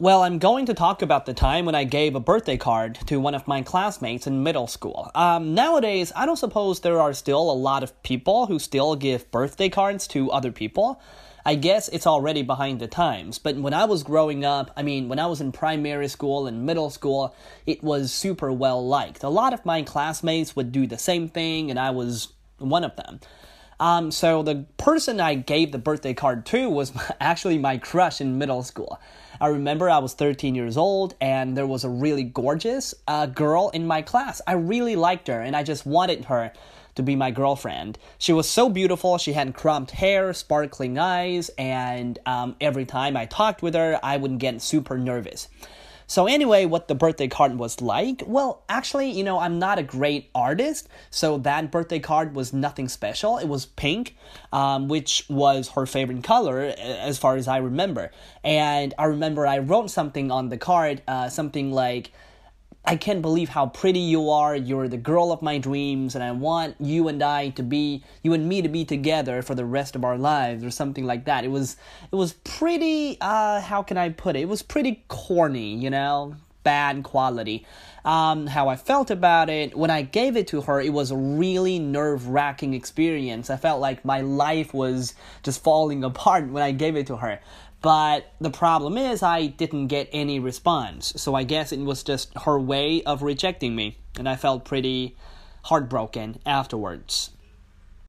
Well, I'm going to talk about the time when I gave a birthday card to one of my classmates in middle school. Nowadays, I don't suppose there are still a lot of people who still give birthday cards to other people. I guess it's already behind the times, but when I was growing up, when I was in primary school and middle school, it was super well liked. A lot of my classmates would do the same thing, and I was one of them. So the person I gave the birthday card to was actually my crush in middle school. I remember I was 13 years old and there was a really gorgeous girl in my class. I really liked her and I just wanted her to be my girlfriend. She was so beautiful. She had cropped hair, sparkling eyes, and every time I talked with her, I would get super nervous. So anyway, what the birthday card was like? Well, actually, I'm not a great artist, so that birthday card was nothing special. It was pink, which was her favorite color, as far as I remember. And I remember I wrote something on the card, something like, I can't believe how pretty you are. You're the girl of my dreams, and I want you and me to be together for the rest of our lives, or something like that. It was pretty, how can I put it? It was pretty corny, bad quality. How I felt about it, when I gave it to her, it was a really nerve-wracking experience. I felt like my life was just falling apart when I gave it to her. But the problem is I didn't get any response, so I guess it was just her way of rejecting me, and I felt pretty heartbroken afterwards.